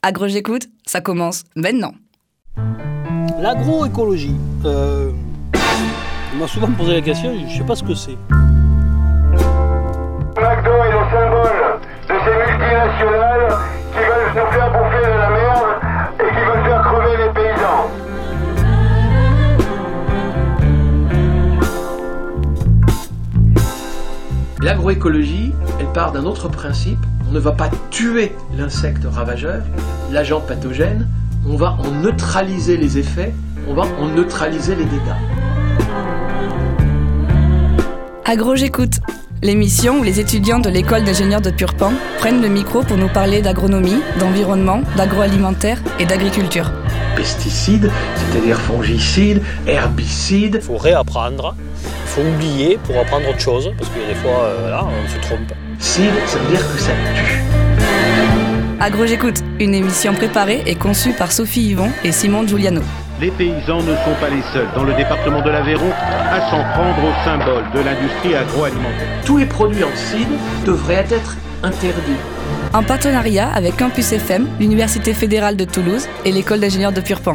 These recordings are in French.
Agro j'écoute, ça commence maintenant. L'agroécologie. On m'a souvent posé la question, je ne sais pas ce que c'est. McDo est le symbole de ces multinationales qui veulent nous faire bouffer de la merde et qui veulent faire crever les paysans. L'agroécologie, elle part d'un autre principe. On ne va pas tuer l'insecte ravageur, l'agent pathogène, on va en neutraliser les effets, on va en neutraliser les dégâts. Agro j'écoute, l'émission où les étudiants de l'école d'ingénieurs de Purpan prennent le micro pour nous parler d'agronomie, d'environnement, d'agroalimentaire et d'agriculture. Pesticides, c'est-à-dire fongicides, herbicides. Il faut réapprendre, il faut oublier pour apprendre autre chose, parce qu'il y a des fois, on se trompe. Cide, ça veut dire que ça tue. Agro j'écoute, une émission préparée et conçue par Sophie Yvon et Simon Giuliano. Les paysans ne sont pas les seuls dans le département de l'Aveyron à s'en prendre au symbole de l'industrie agroalimentaire. Tous les produits en cide devraient être interdits. En partenariat avec Campus FM, l'Université fédérale de Toulouse et l'école d'ingénieurs de Purpan.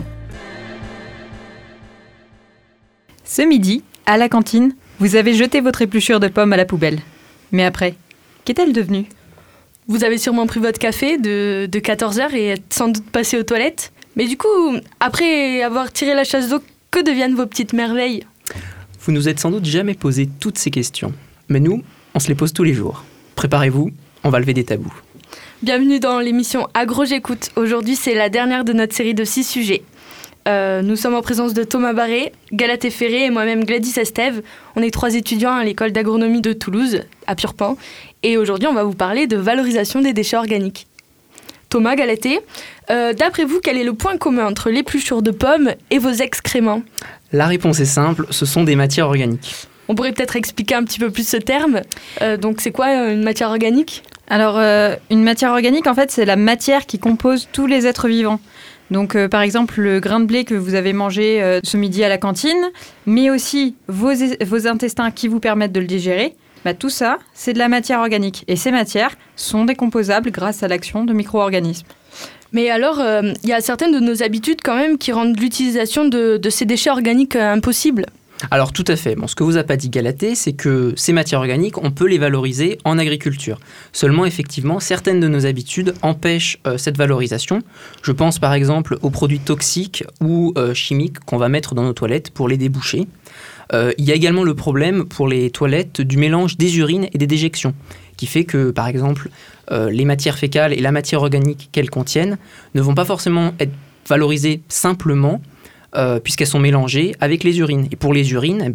Ce midi, à la cantine, vous avez jeté votre épluchure de pommes à la poubelle. Mais après, qu'est-elle devenue ? Vous avez sûrement pris votre café de 14h et êtes sans doute passé aux toilettes. Mais du coup, après avoir tiré la chasse d'eau, que deviennent vos petites merveilles ? Vous nous êtes sans doute jamais posé toutes ces questions. Mais nous, on se les pose tous les jours. Préparez-vous, on va lever des tabous. Bienvenue dans l'émission Agro j'écoute. Aujourd'hui, c'est la dernière de notre série de 6 sujets. Nous sommes en présence de Thomas Barré, Galatée Ferré et moi-même Gladys Estève. On est 3 étudiants à l'école d'agronomie de Toulouse, à Purpan. Et aujourd'hui, on va vous parler de valorisation des déchets organiques. Thomas, Galatée, d'après vous, quel est le point commun entre l'épluchure de pommes et vos excréments ? La réponse est simple, ce sont des matières organiques. On pourrait peut-être expliquer un petit peu plus ce terme. Donc, c'est quoi une matière organique ? Alors, une matière organique, en fait, c'est la matière qui compose tous les êtres vivants. Donc, par exemple, le grain de blé que vous avez mangé ce midi à la cantine, mais aussi vos intestins qui vous permettent de le digérer, tout ça, c'est de la matière organique. Et ces matières sont décomposables grâce à l'action de micro-organismes. Mais alors, il y a certaines de nos habitudes quand même qui rendent l'utilisation de ces déchets organiques impossible. Alors tout à fait. Bon, ce que vous n'a pas dit Galatée, c'est que ces matières organiques, on peut les valoriser en agriculture. Seulement, effectivement, certaines de nos habitudes empêchent cette valorisation. Je pense par exemple aux produits toxiques ou chimiques qu'on va mettre dans nos toilettes pour les déboucher. Il y a également le problème pour les toilettes du mélange des urines et des déjections, qui fait que, par exemple, les matières fécales et la matière organique qu'elles contiennent ne vont pas forcément être valorisées simplement, puisqu'elles sont mélangées avec les urines. Et pour les urines,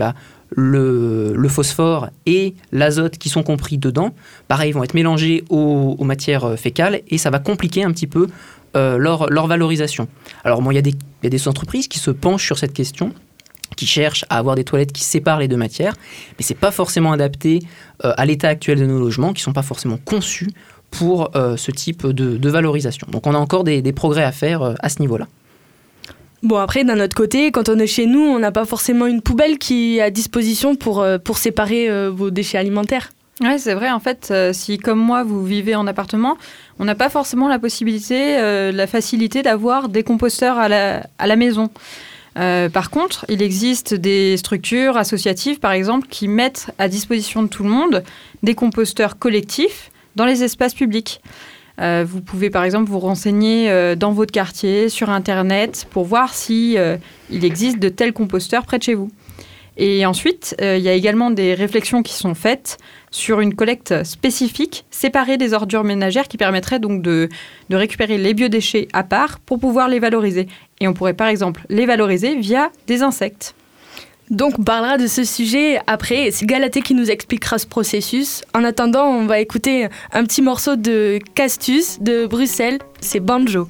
le phosphore et l'azote qui sont compris dedans, pareil, vont être mélangés aux matières fécales et ça va compliquer un petit peu leur valorisation. Alors, bon, il y a des entreprises qui se penchent sur cette question, qui cherchent à avoir des toilettes qui séparent les deux matières, mais ce n'est pas forcément adapté à l'état actuel de nos logements, qui ne sont pas forcément conçus pour ce type de valorisation. Donc on a encore des progrès à faire à ce niveau-là. Bon, après, d'un autre côté, quand on est chez nous, on n'a pas forcément une poubelle qui est à disposition pour séparer vos déchets alimentaires. Oui, c'est vrai. En fait, si comme moi, vous vivez en appartement, on n'a pas forcément la possibilité, la facilité d'avoir des composteurs à la maison. Par contre, il existe des structures associatives, par exemple, qui mettent à disposition de tout le monde des composteurs collectifs dans les espaces publics. Vous pouvez, par exemple, vous renseigner dans votre quartier, sur Internet, pour voir si il existe de tels composteurs près de chez vous. Et ensuite, il y a également des réflexions qui sont faites sur une collecte spécifique, séparée des ordures ménagères, qui permettrait donc de récupérer les biodéchets à part pour pouvoir les valoriser. Et on pourrait par exemple les valoriser via des insectes. Donc on parlera de ce sujet après, c'est Galatée qui nous expliquera ce processus. En attendant, on va écouter un petit morceau de Castus de Bruxelles, c'est Banjo.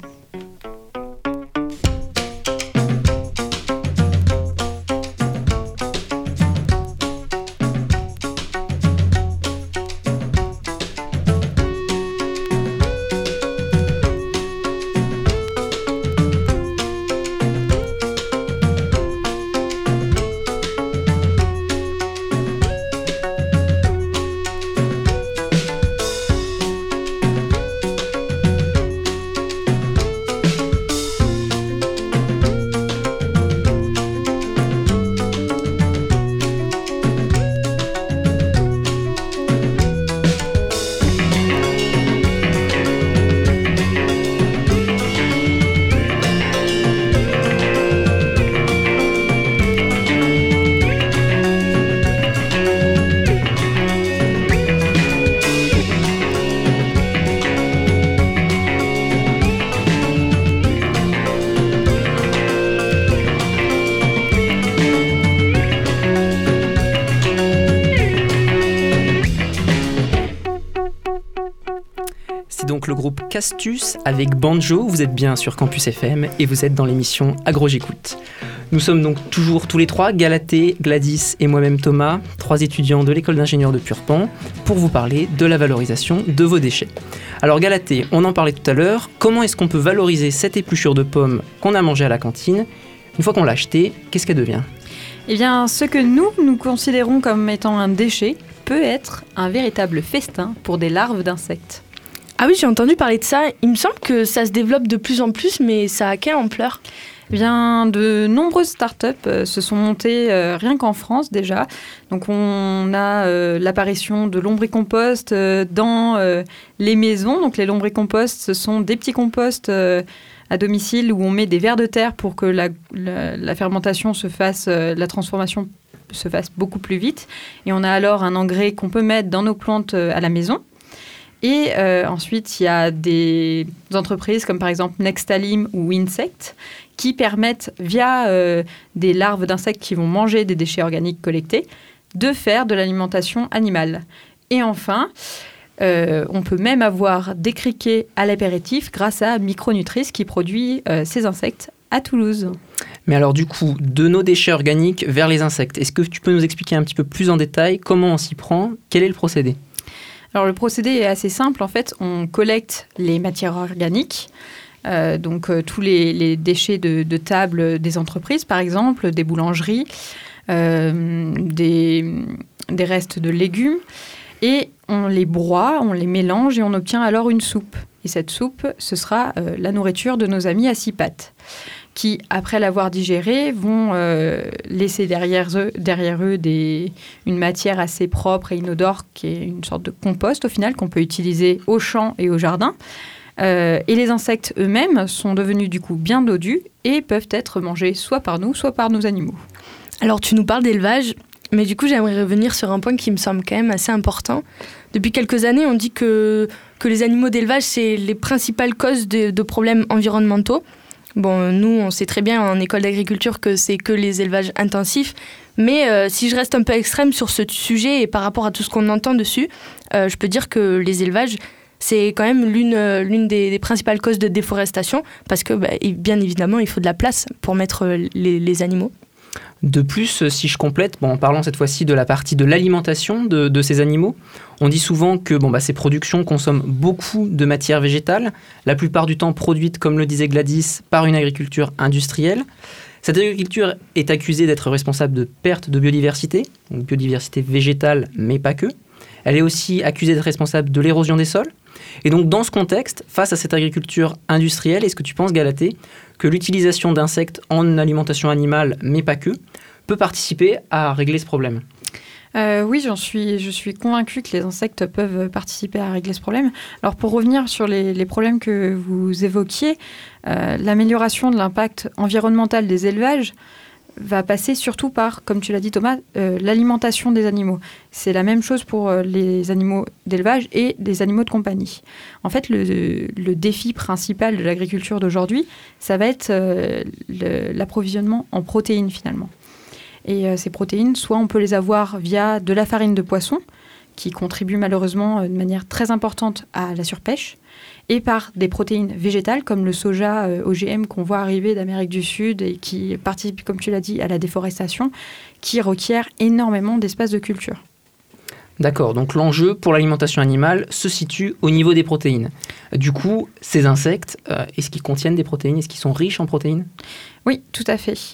donc le groupe Castus avec Banjo. Vous êtes bien sur Campus FM et vous êtes dans l'émission Agro J'écoute. Nous sommes donc toujours tous les trois, Galatée, Gladys et moi-même Thomas, 3 étudiants de l'école d'ingénieurs de Purpan, pour vous parler de la valorisation de vos déchets. Alors Galatée, on en parlait tout à l'heure, comment est-ce qu'on peut valoriser cette épluchure de pommes qu'on a mangée à la cantine? Une fois qu'on l'a achetée, qu'est-ce qu'elle devient? Eh bien, ce que nous considérons comme étant un déchet peut être un véritable festin pour des larves d'insectes. Ah oui, j'ai entendu parler de ça. Il me semble que ça se développe de plus en plus, mais ça a quelle ampleur ? Eh bien, de nombreuses startups se sont montées rien qu'en France déjà. Donc, on a l'apparition de lombricompost dans les maisons. Donc, les lombricomposts, ce sont des petits composts à domicile où on met des vers de terre pour que la fermentation se fasse, la transformation se fasse beaucoup plus vite. Et on a alors un engrais qu'on peut mettre dans nos plantes à la maison. Et ensuite, il y a des entreprises comme par exemple Nextalim ou Insect qui permettent, via des larves d'insectes qui vont manger des déchets organiques collectés, de faire de l'alimentation animale. Et enfin, on peut même avoir des criquets à l'apéritif grâce à Micronutris qui produit ces insectes à Toulouse. Mais alors du coup, de nos déchets organiques vers les insectes, est-ce que tu peux nous expliquer un petit peu plus en détail comment on s'y prend? Quel est le procédé? Alors le procédé est assez simple. En fait, on collecte les matières organiques, tous les déchets de table des entreprises, par exemple, des boulangeries, des restes de légumes, et on les broie, on les mélange et on obtient alors une soupe. Et cette soupe, ce sera la nourriture de nos amis à 6 pattes, qui, après l'avoir digérée, vont laisser derrière eux une matière assez propre et inodore, qui est une sorte de compost, au final, qu'on peut utiliser au champ et au jardin. Et les insectes eux-mêmes sont devenus, du coup, bien dodus et peuvent être mangés soit par nous, soit par nos animaux. Alors, tu nous parles d'élevage, mais du coup, j'aimerais revenir sur un point qui me semble quand même assez important. Depuis quelques années, on dit que les animaux d'élevage, c'est les principales causes de problèmes environnementaux. Bon, nous, on sait très bien en école d'agriculture que c'est que les élevages intensifs. Mais si je reste un peu extrême sur ce sujet et par rapport à tout ce qu'on entend dessus, je peux dire que les élevages, c'est quand même l'une des principales causes de déforestation parce que, bien évidemment, il faut de la place pour mettre les animaux. De plus, si je complète, en parlant cette fois-ci de la partie de l'alimentation de ces animaux, on dit souvent que ces productions consomment beaucoup de matières végétales, la plupart du temps produites, comme le disait Gladys, par une agriculture industrielle. Cette agriculture est accusée d'être responsable de pertes de biodiversité, donc biodiversité végétale, mais pas que. Elle est aussi accusée d'être responsable de l'érosion des sols. Et donc, dans ce contexte, face à cette agriculture industrielle, est-ce que tu penses, Galatée, que l'utilisation d'insectes en alimentation animale, mais pas que, peut participer à régler ce problème? Oui, je suis convaincue que les insectes peuvent participer à régler ce problème. Alors, pour revenir sur les problèmes que vous évoquiez, l'amélioration de l'impact environnemental des élevages va passer surtout par, comme tu l'as dit Thomas, l'alimentation des animaux. C'est la même chose pour les animaux d'élevage et des animaux de compagnie. En fait, le défi principal de l'agriculture d'aujourd'hui, ça va être l'approvisionnement en protéines finalement. Et ces protéines, soit on peut les avoir via de la farine de poisson, qui contribue malheureusement de manière très importante à la surpêche, et par des protéines végétales comme le soja OGM qu'on voit arriver d'Amérique du Sud et qui participe, comme tu l'as dit, à la déforestation, qui requiert énormément d'espace de culture. D'accord, donc l'enjeu pour l'alimentation animale se situe au niveau des protéines. Du coup, ces insectes, est-ce qu'ils contiennent des protéines? Est-ce qu'ils sont riches en protéines? Oui, tout à fait.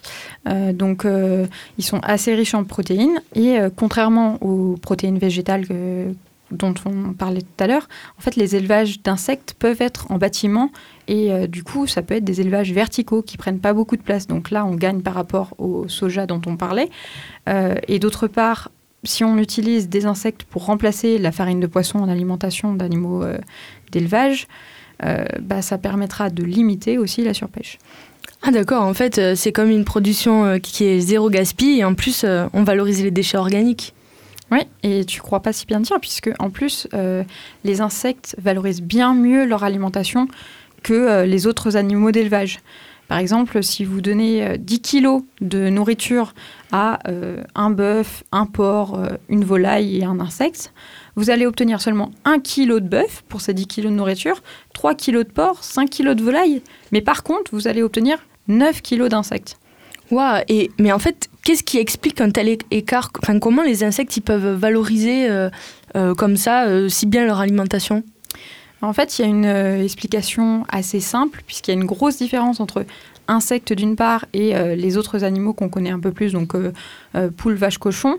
Ils sont assez riches en protéines et contrairement aux protéines végétales dont on parlait tout à l'heure, en fait, les élevages d'insectes peuvent être en bâtiment et du coup, ça peut être des élevages verticaux qui prennent pas beaucoup de place. Donc là, on gagne par rapport au soja dont on parlait. Et d'autre part, si on utilise des insectes pour remplacer la farine de poisson en alimentation d'animaux d'élevage, ça permettra de limiter aussi la surpêche. Ah d'accord, en fait, c'est comme une production qui est zéro gaspille et en plus, on valorise les déchets organiques. Oui, et tu crois pas si bien dire, puisque en plus, les insectes valorisent bien mieux leur alimentation que les autres animaux d'élevage. Par exemple, si vous donnez 10 kilos de nourriture à un bœuf, un porc, une volaille et un insecte, vous allez obtenir seulement 1 kilo de bœuf pour ces 10 kilos de nourriture, 3 kilos de porc, 5 kilos de volaille. Mais par contre, vous allez obtenir 9 kilos d'insectes. Wow, mais en fait, qu'est-ce qui explique un tel écart ? Enfin, comment les insectes ils peuvent valoriser comme ça si bien leur alimentation ? En fait, il y a une explication assez simple, puisqu'il y a une grosse différence entre insectes d'une part et les autres animaux qu'on connaît un peu plus, donc poules, vaches, cochons,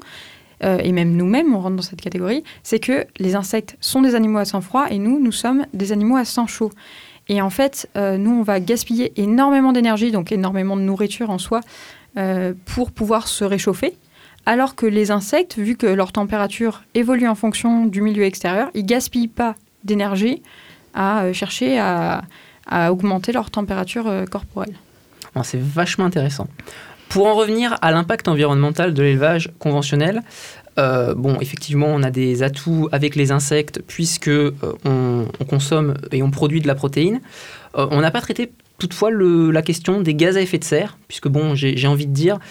et même nous-mêmes, on rentre dans cette catégorie, c'est que les insectes sont des animaux à sang froid et nous sommes des animaux à sang chaud. Et en fait, nous, on va gaspiller énormément d'énergie, donc énormément de nourriture en soi, pour pouvoir se réchauffer. Alors que les insectes, vu que leur température évolue en fonction du milieu extérieur, ils ne gaspillent pas d'énergie à chercher à augmenter leur température corporelle. Bon, c'est vachement intéressant. Pour en revenir à l'impact environnemental de l'élevage conventionnel, effectivement, on a des atouts avec les insectes puisque on consomme et on produit de la protéine. On n'a pas traité toutefois la question des gaz à effet de serre, puisque j'ai envie de dire,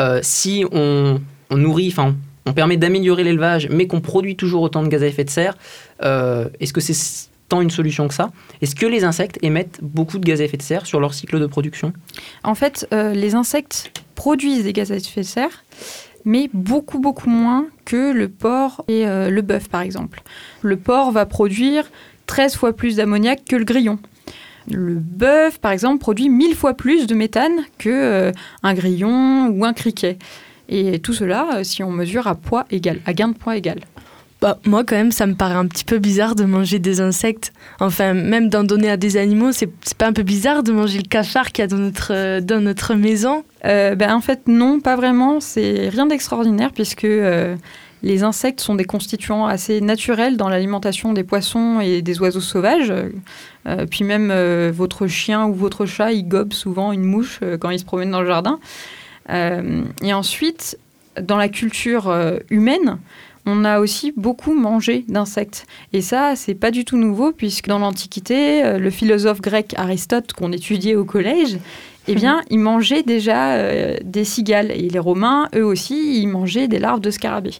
si on nourrit, on permet d'améliorer l'élevage, mais qu'on produit toujours autant de gaz à effet de serre, est-ce que c'est tant une solution que ça ? Est-ce que les insectes émettent beaucoup de gaz à effet de serre sur leur cycle de production ? En fait, les insectes produisent des gaz à effet de serre, mais beaucoup, beaucoup moins que le porc et le bœuf, par exemple. Le porc va produire 13 fois plus d'ammoniac que le grillon. Le bœuf, par exemple, produit 1000 fois plus de méthane qu'un grillon ou un criquet. Et tout cela, si on mesure à poids égal, à gain de poids égal. Moi, quand même, ça me paraît un petit peu bizarre de manger des insectes. Enfin, même d'en donner à des animaux, c'est pas un peu bizarre de manger le cafard qu'il y a dans notre maison ? En fait, non, pas vraiment. C'est rien d'extraordinaire puisque les insectes sont des constituants assez naturels dans l'alimentation des poissons et des oiseaux sauvages. Puis même votre chien ou votre chat, il gobe souvent une mouche quand il se promène dans le jardin. Et ensuite, dans la culture humaine, on a aussi beaucoup mangé d'insectes. Et ça, c'est pas du tout nouveau, puisque dans l'Antiquité, le philosophe grec Aristote, qu'on étudiait au collège, il mangeait déjà des cigales. Et les Romains, eux aussi, ils mangeaient des larves de scarabées.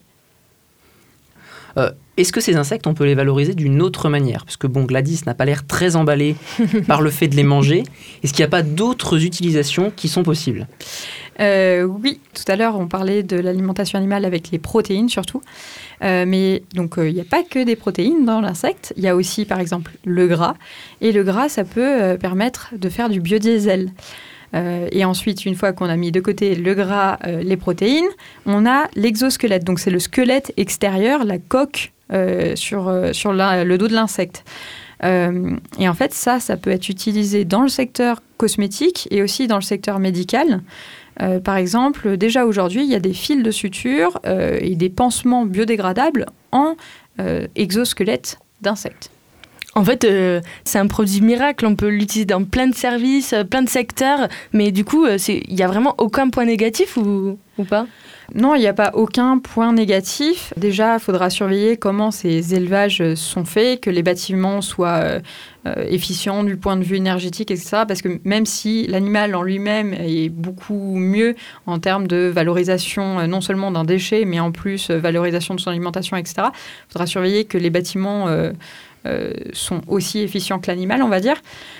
Est-ce que ces insectes, on peut les valoriser d'une autre manière ? Parce que Gladys n'a pas l'air très emballée par le fait de les manger. Est-ce qu'il n'y a pas d'autres utilisations qui sont possibles ? Oui, tout à l'heure, on parlait de l'alimentation animale avec les protéines surtout. Mais donc, il n'y a pas que des protéines dans l'insecte. Il y a aussi, par exemple, le gras. Et le gras, ça peut permettre de faire du biodiesel. Et ensuite, une fois qu'on a mis de côté le gras, les protéines, on a l'exosquelette. Donc, c'est le squelette extérieur, la coque sur le dos de l'insecte. Et en fait, ça peut être utilisé dans le secteur cosmétique et aussi dans le secteur médical. Par exemple, déjà aujourd'hui, il y a des fils de suture et des pansements biodégradables en exosquelette d'insectes. En fait, c'est un produit miracle. On peut l'utiliser dans plein de services, plein de secteurs. Mais du coup, il n'y a vraiment aucun point négatif ou pas ? Non, il n'y a pas aucun point négatif. Déjà, il faudra surveiller comment ces élevages sont faits, que les bâtiments soient efficients du point de vue énergétique, etc. Parce que même si l'animal en lui-même est beaucoup mieux en termes de valorisation, non seulement d'un déchet, mais en plus valorisation de son alimentation, etc., il faudra surveiller que les bâtiments sont aussi efficients que l'animal, on va dire.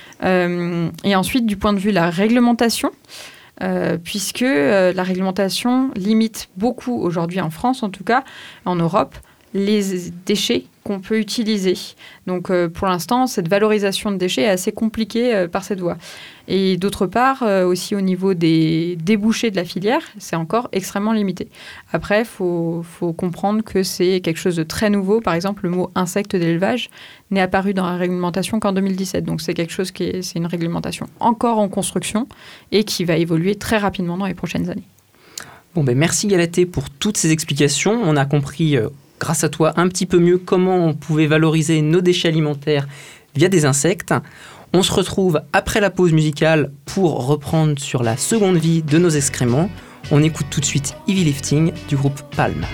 Et ensuite, du point de vue de la réglementation, puisque la réglementation limite beaucoup, aujourd'hui en France en tout cas, en Europe, les déchets qu'on peut utiliser. Donc pour l'instant, cette valorisation de déchets est assez compliquée par cette voie. Et d'autre part, aussi au niveau des débouchés de la filière, c'est encore extrêmement limité. Après, il faut comprendre que c'est quelque chose de très nouveau. Par exemple, le mot insecte d'élevage n'est apparu dans la réglementation qu'en 2017. Donc c'est quelque chose c'est une réglementation encore en construction et qui va évoluer très rapidement dans les prochaines années. Merci Galatée pour toutes ces explications. On a compris, grâce à toi, un petit peu mieux comment on pouvait valoriser nos déchets alimentaires via des insectes. On se retrouve après la pause musicale pour reprendre sur la seconde vie de nos excréments. On écoute tout de suite Heavy Lifting du groupe Palm.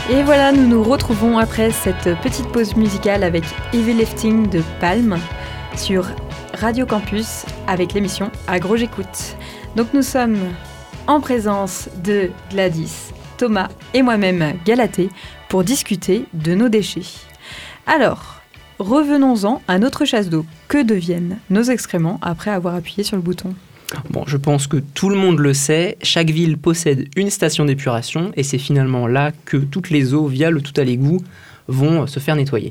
Et voilà, nous nous retrouvons après cette petite pause musicale avec Heavy Lifting de Palm sur Radio Campus avec l'émission Agro J'écoute. Donc nous sommes en présence de Gladys, Thomas et moi-même Galatée pour discuter de nos déchets. Alors, revenons-en à notre chasse d'eau. Que deviennent nos excréments après avoir appuyé sur le bouton ? Bon, je pense que tout le monde le sait, chaque ville possède une station d'épuration et c'est finalement là que toutes les eaux via le tout à l'égout vont se faire nettoyer.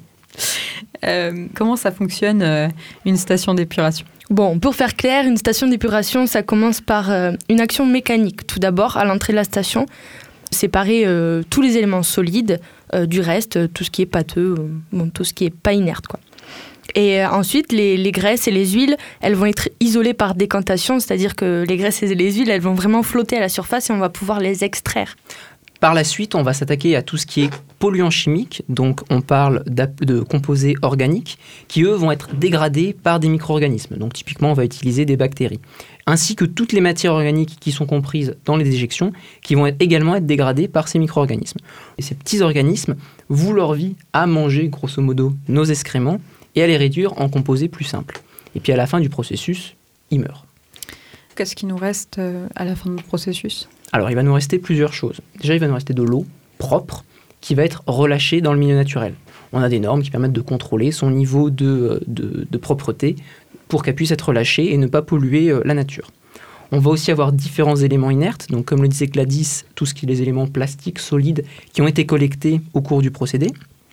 Comment ça fonctionne une station d'épuration ? Bon, pour faire clair, une station d'épuration, ça commence par une action mécanique. Tout d'abord, à l'entrée de la station, séparer tous les éléments solides du reste, tout ce qui est pâteux, tout ce qui est pas inerte, quoi. Et ensuite, les graisses et les huiles, elles vont être isolées par décantation, c'est-à-dire que les graisses et les huiles, elles vont vraiment flotter à la surface et on va pouvoir les extraire. Par la suite, on va s'attaquer à tout ce qui est polluants chimiques, donc on parle de composés organiques qui, eux, vont être dégradés par des micro-organismes. Donc typiquement, on va utiliser des bactéries, ainsi que toutes les matières organiques qui sont comprises dans les déjections, qui vont également être dégradées par ces micro-organismes. Et ces petits organismes vouent leur vie à manger, grosso modo, nos excréments, et à les réduire en composés plus simples. Et puis à la fin du processus, ils meurent. Qu'est-ce qui nous reste à la fin du processus ? Alors il va nous rester plusieurs choses. Déjà, il va nous rester de l'eau propre qui va être relâchée dans le milieu naturel. On a des normes qui permettent de contrôler son niveau de propreté pour qu'elle puisse être relâchée et ne pas polluer la nature. On va aussi avoir différents éléments inertes, donc comme le disait Gladys, tout ce qui est les éléments plastiques, solides, qui ont été collectés au cours du procédé.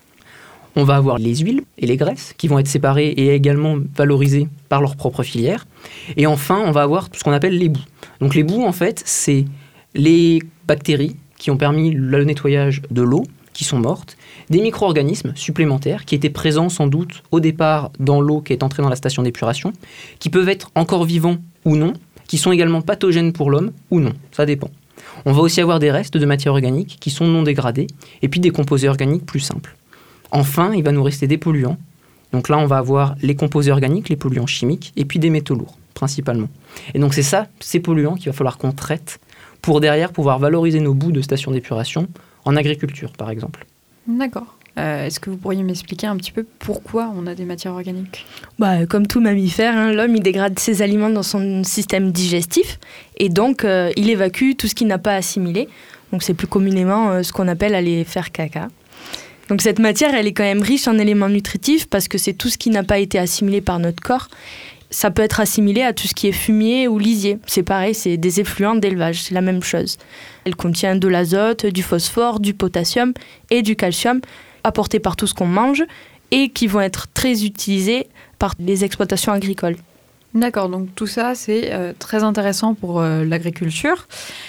On va avoir les huiles et les graisses qui vont être séparées et également valorisées par leur propre filière. Et enfin, on va avoir tout ce qu'on appelle les boues. Donc les boues, en fait, c'est les bactéries qui ont permis le nettoyage de l'eau, qui sont mortes, des micro-organismes supplémentaires qui étaient présents sans doute au départ dans l'eau qui est entrée dans la station d'épuration, qui peuvent être encore vivants ou non, qui sont également pathogènes pour l'homme ou non, ça dépend. On va aussi avoir des restes de matières organiques qui sont non dégradés, et puis des composés organiques plus simples. Enfin, il va nous rester des polluants. Donc là, on va avoir les composés organiques, les polluants chimiques, et puis des métaux lourds, principalement. Et donc c'est ça, ces polluants qu'il va falloir qu'on traite pour derrière pouvoir valoriser nos boues de stations d'épuration en agriculture, par exemple. D'accord. Est-ce que vous pourriez m'expliquer un petit peu pourquoi on a des matières organiques ? Comme tout mammifère, l'homme il dégrade ses aliments dans son système digestif et donc il évacue tout ce qu'il n'a pas assimilé. Donc c'est plus communément ce qu'on appelle aller faire caca. Donc cette matière, elle est quand même riche en éléments nutritifs parce que c'est tout ce qui n'a pas été assimilé par notre corps. Ça peut être assimilé à tout ce qui est fumier ou lisier. C'est pareil, c'est des effluents d'élevage, c'est la même chose. Elle contient de l'azote, du phosphore, du potassium et du calcium apportés par tout ce qu'on mange et qui vont être très utilisés par les exploitations agricoles. D'accord, donc tout ça, c'est très intéressant pour l'agriculture.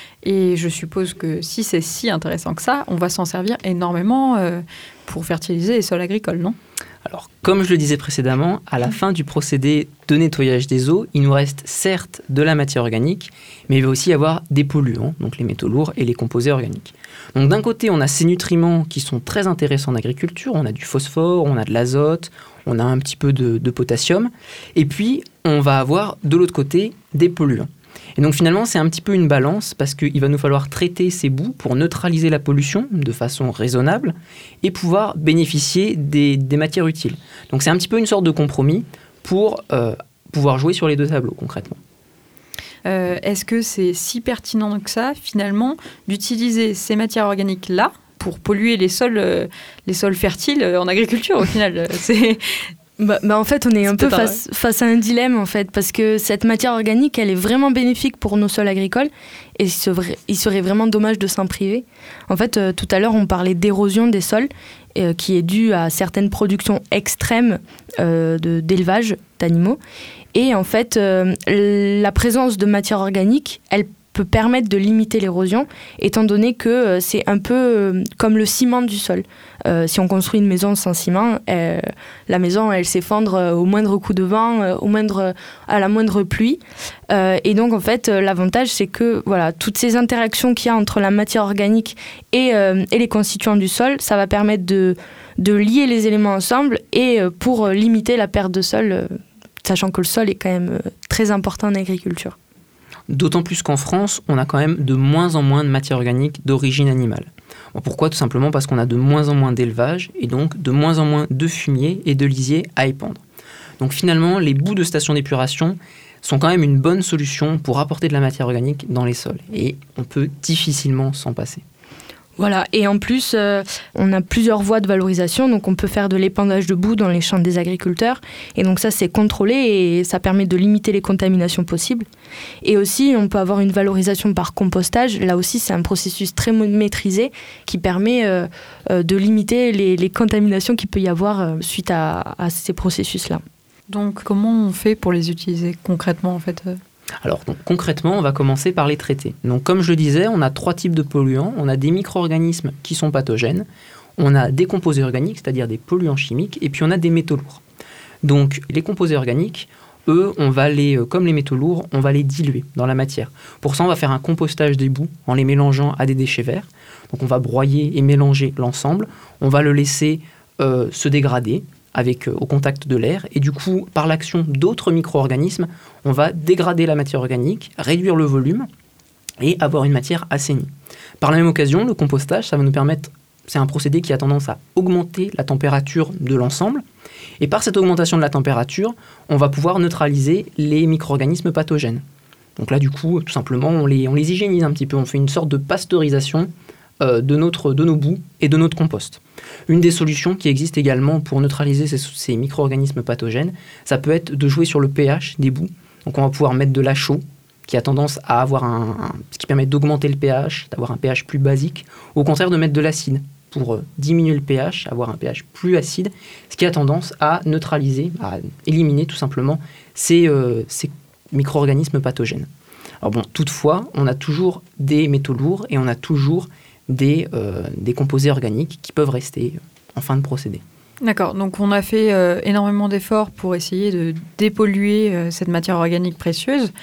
Et je suppose que si c'est si intéressant que ça, on va s'en servir énormément pour fertiliser les sols agricoles, non ? Alors, comme je le disais précédemment, à la fin du procédé de nettoyage des eaux, il nous reste certes de la matière organique, mais il va aussi y avoir des polluants, donc les métaux lourds et les composés organiques. Donc d'un côté, on a ces nutriments qui sont très intéressants en agriculture, on a du phosphore, on a de l'azote, on a un petit peu de potassium, et puis on va avoir de l'autre côté des polluants. Et donc finalement, c'est un petit peu une balance parce qu'il va nous falloir traiter ces boues pour neutraliser la pollution de façon raisonnable et pouvoir bénéficier des matières utiles. Donc c'est un petit peu une sorte de compromis pour pouvoir jouer sur les deux tableaux concrètement. Est-ce que c'est si pertinent que ça, finalement, d'utiliser ces matières organiques-là pour polluer les sols fertiles en agriculture, au final en fait, on est un peu face à un dilemme, en fait, parce que cette matière organique, elle est vraiment bénéfique pour nos sols agricoles et il serait vraiment dommage de s'en priver. En fait, tout à l'heure, on parlait d'érosion des sols qui est due à certaines productions extrêmes d'élevage d'animaux. Et en fait, la présence de matière organique, elle peut permettre de limiter l'érosion, étant donné que c'est un peu comme le ciment du sol. Si on construit une maison sans ciment, la maison, elle s'effondre au moindre coup de vent, à la moindre pluie. Et donc, en fait, l'avantage, c'est que toutes ces interactions qu'il y a entre la matière organique et les constituants du sol, ça va permettre de lier les éléments ensemble et pour limiter la perte de sol, sachant que le sol est quand même très important en agriculture. D'autant plus qu'en France, on a quand même de moins en moins de matière organique d'origine animale. Pourquoi ? Tout simplement parce qu'on a de moins en moins d'élevage et donc de moins en moins de fumier et de lisier à épandre. Donc finalement, les boues de stations d'épuration sont quand même une bonne solution pour apporter de la matière organique dans les sols. Et on peut difficilement s'en passer. Voilà, et en plus, on a plusieurs voies de valorisation, donc on peut faire de l'épandage de boue dans les champs des agriculteurs, et donc ça c'est contrôlé et ça permet de limiter les contaminations possibles. Et aussi, on peut avoir une valorisation par compostage, là aussi c'est un processus très maîtrisé qui permet de limiter les contaminations qu'il peut y avoir suite à ces processus-là. Donc comment on fait pour les utiliser concrètement en fait ? Alors, donc, concrètement, on va commencer par les traiter. Donc, comme je le disais, on a 3 types de polluants. On a des micro-organismes qui sont pathogènes, on a des composés organiques, c'est-à-dire des polluants chimiques, et puis on a des métaux lourds. Donc, les composés organiques, eux, comme les métaux lourds, on va les diluer dans la matière. Pour ça, on va faire un compostage des boues en les mélangeant à des déchets verts. Donc, on va broyer et mélanger l'ensemble. On va le laisser se dégrader au contact de l'air, et du coup, par l'action d'autres micro-organismes, on va dégrader la matière organique, réduire le volume et avoir une matière assainie. Par la même occasion, le compostage, ça va nous permettre, c'est un procédé qui a tendance à augmenter la température de l'ensemble, et par cette augmentation de la température, on va pouvoir neutraliser les micro-organismes pathogènes. Donc là, du coup, tout simplement, on les hygiénise un petit peu, on fait une sorte de pasteurisation de nos boues et de notre compost. Une des solutions qui existe également pour neutraliser ces micro-organismes pathogènes, ça peut être de jouer sur le pH des boues. Donc on va pouvoir mettre de la chaux, qui a tendance à avoir ce qui permet d'augmenter le pH, d'avoir un pH plus basique, ou au contraire de mettre de l'acide pour diminuer le pH, avoir un pH plus acide, ce qui a tendance à neutraliser, à éliminer tout simplement ces micro-organismes pathogènes. Alors bon, toutefois, on a toujours des métaux lourds et on a toujours des composés organiques qui peuvent rester en fin de procédé. D'accord, donc on a fait énormément d'efforts pour essayer de dépolluer cette matière organique précieuse,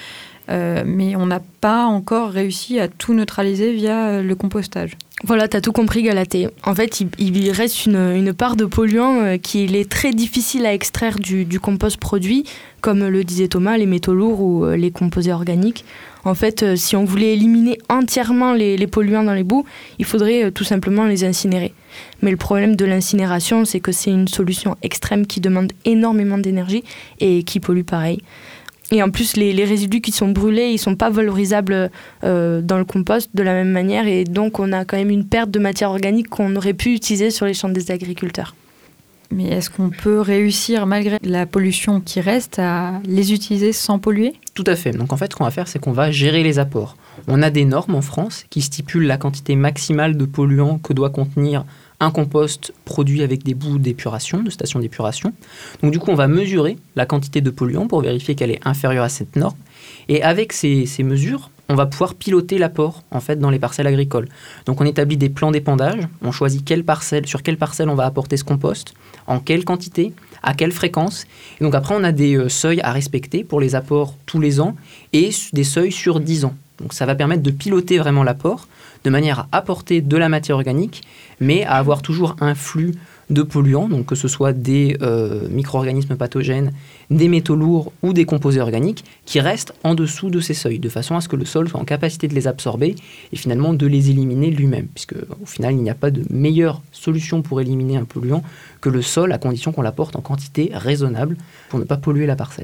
mais on n'a pas encore réussi à tout neutraliser via le compostage. Voilà, tu as tout compris, Galatée. En fait, il reste une part de polluants qu'il est très difficile à extraire du compost produit, comme le disait Thomas, les métaux lourds ou les composés organiques. En fait, si on voulait éliminer entièrement les polluants dans les boues, il faudrait tout simplement les incinérer. Mais le problème de l'incinération, c'est que c'est une solution extrême qui demande énormément d'énergie et qui pollue pareil. Et en plus, les résidus qui sont brûlés, ils ne sont pas valorisables dans le compost de la même manière. Et donc, on a quand même une perte de matière organique qu'on aurait pu utiliser sur les champs des agriculteurs. Mais est-ce qu'on peut réussir, malgré la pollution qui reste, à les utiliser sans polluer ? Tout à fait. Donc en fait, ce qu'on va faire, c'est qu'on va gérer les apports. On a des normes en France qui stipulent la quantité maximale de polluants que doit contenir un compost produit avec des boues d'épuration, de stations d'épuration. Donc du coup, on va mesurer la quantité de polluants pour vérifier qu'elle est inférieure à cette norme. Et avec ces mesures, on va pouvoir piloter l'apport en fait, dans les parcelles agricoles. Donc on établit des plans d'épandage, on choisit sur quelle parcelle on va apporter ce compost, en quelle quantité, à quelle fréquence. Et donc après, on a des seuils à respecter pour les apports tous les ans et des seuils sur 10 ans. Donc ça va permettre de piloter vraiment l'apport de manière à apporter de la matière organique, mais à avoir toujours un flux de polluants, donc que ce soit des micro-organismes pathogènes, des métaux lourds ou des composés organiques, qui restent en dessous de ces seuils, de façon à ce que le sol soit en capacité de les absorber et finalement de les éliminer lui-même, puisque au final, il n'y a pas de meilleure solution pour éliminer un polluant que le sol, à condition qu'on l'apporte en quantité raisonnable pour ne pas polluer la parcelle.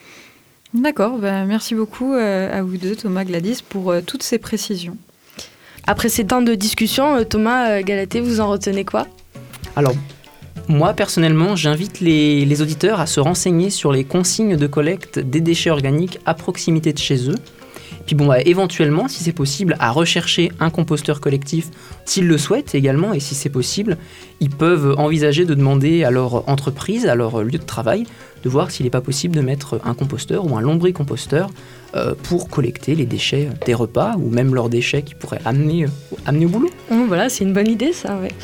D'accord, merci beaucoup à vous deux, Thomas, Gladys, pour toutes ces précisions. Après ces temps de discussion, Thomas, Galatée, vous en retenez quoi ? Alors, moi, personnellement, j'invite les auditeurs à se renseigner sur les consignes de collecte des déchets organiques à proximité de chez eux. Puis bon, éventuellement, si c'est possible, à rechercher un composteur collectif s'ils le souhaitent également. Et si c'est possible, ils peuvent envisager de demander à leur entreprise, à leur lieu de travail, de voir s'il n'est pas possible de mettre un composteur ou un lombricomposteur pour collecter les déchets des repas ou même leurs déchets qu'ils pourraient amener au boulot. Voilà, c'est une bonne idée ça, ouais.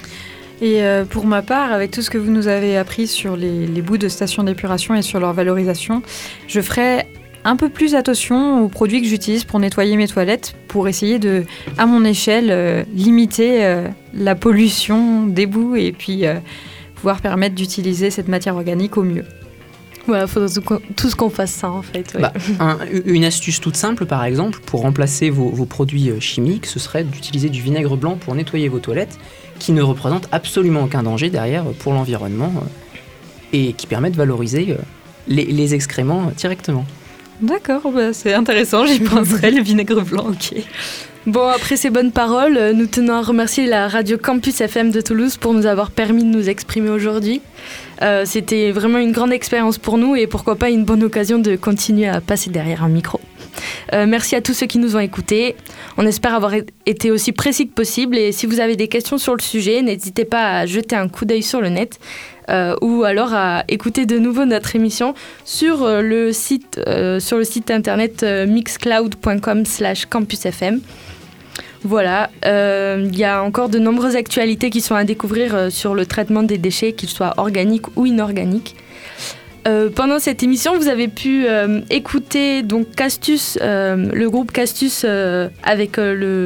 Et pour ma part, avec tout ce que vous nous avez appris sur les boues de stations d'épuration et sur leur valorisation, je ferai un peu plus attention aux produits que j'utilise pour nettoyer mes toilettes, pour essayer de, à mon échelle, limiter la pollution des boues et puis pouvoir permettre d'utiliser cette matière organique au mieux. Voilà, il faudrait tous qu'on fasse ça en fait. Ouais. Une astuce toute simple par exemple, pour remplacer vos produits chimiques, ce serait d'utiliser du vinaigre blanc pour nettoyer vos toilettes, qui ne représente absolument aucun danger derrière pour l'environnement et qui permet de valoriser les excréments directement. D'accord, c'est intéressant, j'y penserai, le vinaigre blanc, ok. Bon, après ces bonnes paroles, nous tenons à remercier la radio Campus FM de Toulouse pour nous avoir permis de nous exprimer aujourd'hui. C'était vraiment une grande expérience pour nous et pourquoi pas une bonne occasion de continuer à passer derrière un micro. Merci à tous ceux qui nous ont écoutés. On espère avoir été aussi précis que possible et si vous avez des questions sur le sujet, n'hésitez pas à jeter un coup d'œil sur le net ou alors à écouter de nouveau notre émission sur le site internet mixcloud.com/campusfm. Voilà, il y a encore de nombreuses actualités qui sont à découvrir sur le traitement des déchets, qu'ils soient organiques ou inorganiques. Pendant cette émission, vous avez pu écouter donc Castus, le groupe Castus avec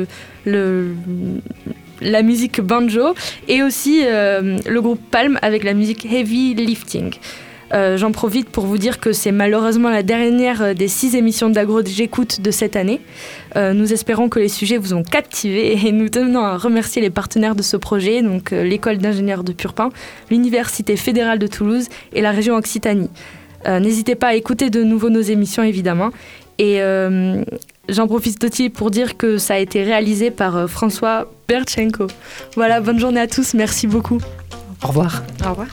la musique banjo et aussi le groupe Palm avec la musique heavy lifting. J'en profite pour vous dire que c'est malheureusement la dernière des 6 émissions d'Agro J'écoute de cette année. Nous espérons que les sujets vous ont captivé et nous tenons à remercier les partenaires de ce projet, donc l'école d'ingénieurs de Purpan, l'Université fédérale de Toulouse et la région Occitanie. N'hésitez pas à écouter de nouveau nos émissions évidemment. Et j'en profite aussi pour dire que ça a été réalisé par François Bertchenko. Voilà, bonne journée à tous, merci beaucoup. Au revoir. Au revoir.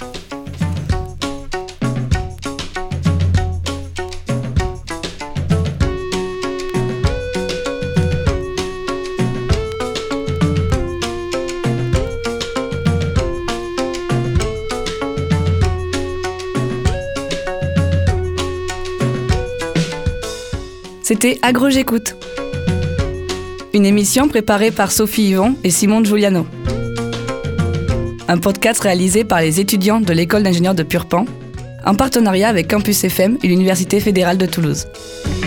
C'était Agro J'écoute, une émission préparée par Sophie Yvon et Simon Giuliano. Un podcast réalisé par les étudiants de l'école d'ingénieurs de Purpan, en partenariat avec Campus FM et l'Université fédérale de Toulouse.